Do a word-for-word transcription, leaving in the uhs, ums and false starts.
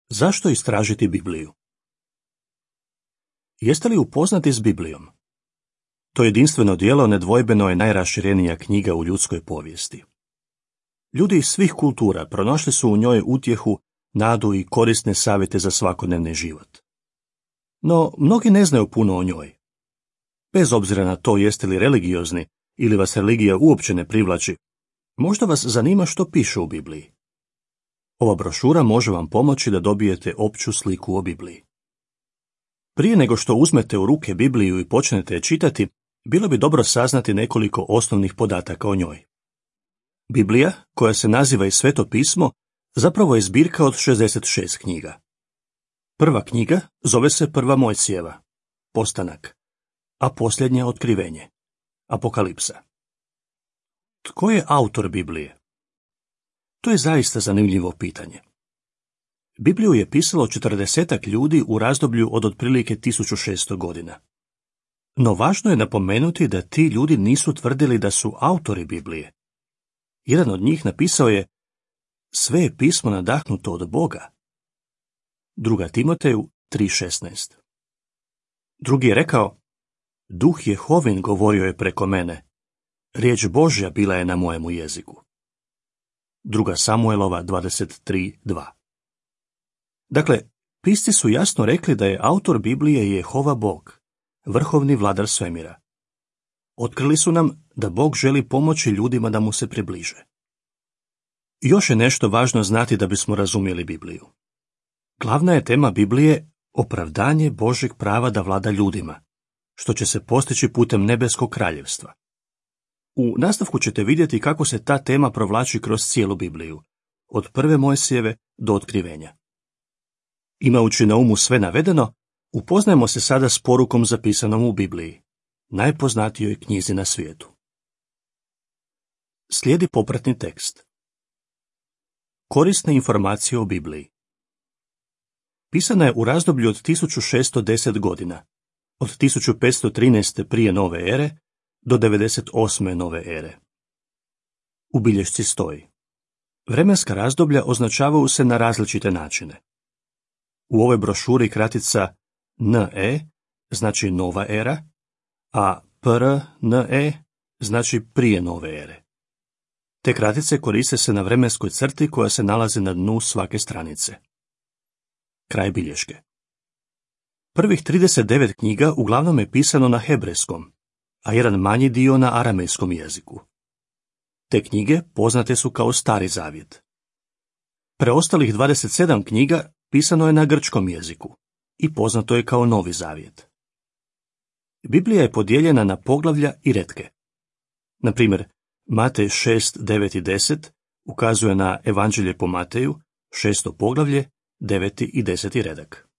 Zašto istražiti Bibliju? Jeste li upoznati s Biblijom? To jedinstveno djelo nedvojbeno je najraširenija knjiga u ljudskoj povijesti. Ljudi iz svih kultura pronašli su u njoj utjehu, nadu i korisne savjete za svakodnevni život. No, mnogi ne znaju puno o njoj. Bez obzira na to jeste li religiozni ili vas religija uopće ne privlači, možda vas zanima što piše u Bibliji. Ova brošura može vam pomoći da dobijete opću sliku o Bibliji. Prije nego što uzmete u ruke Bibliju i počnete je čitati, bilo bi dobro saznati nekoliko osnovnih podataka o njoj. Biblija, koja se naziva i Sveto pismo, zapravo je zbirka od šezdeset šest knjiga. Prva knjiga zove se Prva Mojsijeva, Postanak, a posljednja Otkrivenje, Apokalipsa. Tko je autor Biblije? To je zaista zanimljivo pitanje. Bibliju je pisalo četrdesetak ljudi u razdoblju od otprilike tisuću šesto godina. No važno je napomenuti da ti ljudi nisu tvrdili da su autori Biblije. Jedan od njih napisao je: sve je pismo nadahnuto od Boga. Druga Timoteju tri šesnaest. Drugi je rekao: Duh Jehovin govorio je preko mene, riječ Božja bila je na mojemu jeziku. Druga Samuelova dvadeset tri dva. Dakle, pisci su jasno rekli da je autor Biblije Jehova Bog, vrhovni vladar svemira. Otkrili su nam da Bog želi pomoći ljudima da mu se približe. Još je nešto važno znati da bismo razumjeli Bibliju. Glavna je tema Biblije opravdanje Božjeg prava da vlada ljudima, što će se postići putem nebeskog kraljevstva. U nastavku ćete vidjeti kako se ta tema provlači kroz cijelu Bibliju, od prve Mojsijeve do Otkrivenja. Imajući na umu sve navedeno, upoznajmo se sada s porukom zapisanom u Bibliji, najpoznatijoj knjizi na svijetu. Slijedi popratni tekst. Korisne informacije o Bibliji. Pisana je u razdoblju od tisuću šesto deset godina, od tisuću petsto trinaeste prije nove ere do devedeset osme nove ere. U bilješci stoji: vremenska razdoblja označavaju se na različite načine. U ovoj brošuri kratica N E znači nova era, a P R N E znači prije nove ere. Te kratice koriste se na vremenskoj crti koja se nalazi na dnu svake stranice. Kraj bilješke. Prvih trideset devet knjiga uglavnom je pisano na hebrejskom, a jedan manji dio na aramejskom jeziku. Te knjige poznate su kao Stari zavjet. Preostalih dvadeset sedam knjiga pisano je na grčkom jeziku i poznato je kao Novi zavjet. Biblija je podijeljena na poglavlja i retke. Na primjer, Matej šest, devet i deset ukazuje na Evanđelje po Mateju, šesto poglavlje, deveti i deseti redak.